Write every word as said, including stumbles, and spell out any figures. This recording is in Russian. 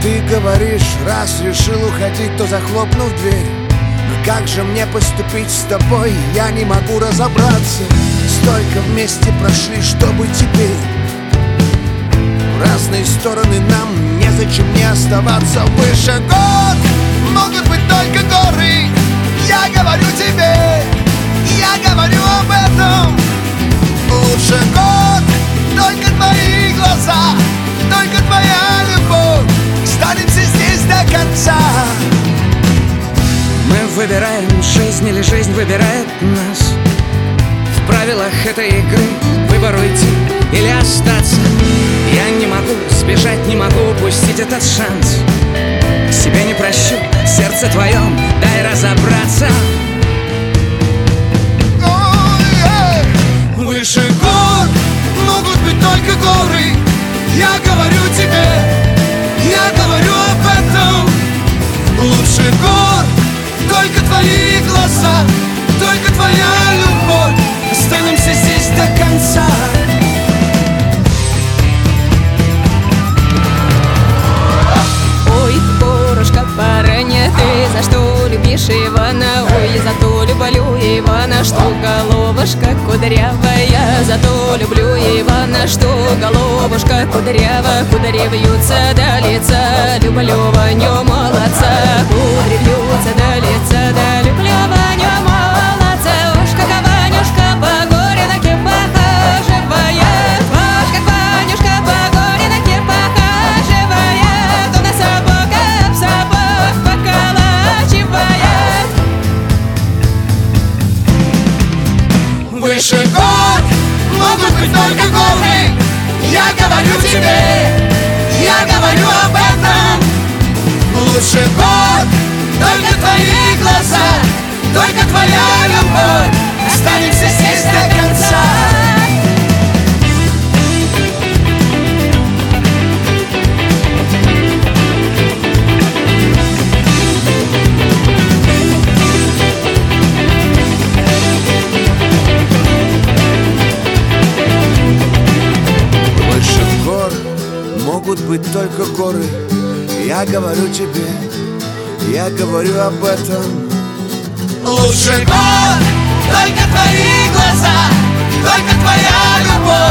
Ты говоришь, раз решил уходить, то захлопнув дверь. Но как же мне поступить с тобой, я не могу разобраться. Столько вместе прошли, чтобы теперь в разные стороны нам незачем не оставаться. Выше гор могут быть только горы. Я говорю тебе, я говорю об этом. Лучше год, только твои глаза, только твоя любовь. Останемся здесь до конца. Мы выбираем жизнь или жизнь выбирает нас. В правилах этой игры выбор уйти или остаться. Я не могу сбежать, не могу упустить этот шанс. Себе не прощу, сердце твоем дай разобраться. Выше гор могут быть только горы. Я говорю тебе, я говорю об этом. Лучше гор, только твои глаза, только твоя любовь. Останемся здесь до конца. Ой, порушка барыня, ты за что любишь Ивана? Ой, за то люблю Ивана, что головушка кудрявая. За то люблю Ивана, что головушка кудрява. Кудри вьются до лица, люблю Ваню молодца. Кудри вьются до лица, да люблю Ваню молодца. Уж как Ванюшка по горенке похаживает, уж как Ванюшка по горенке похаживает, он на сапог об сапог поколачивает. Выше гор могут быть только горы. Я говорю тебе, я говорю об этом. Лучше год, только твои глаза, только твоя любовь. Останемся здесь до конца. Могут быть только горы. Я говорю тебе, я говорю об этом. Лучше год, только твои глаза, только твоя любовь.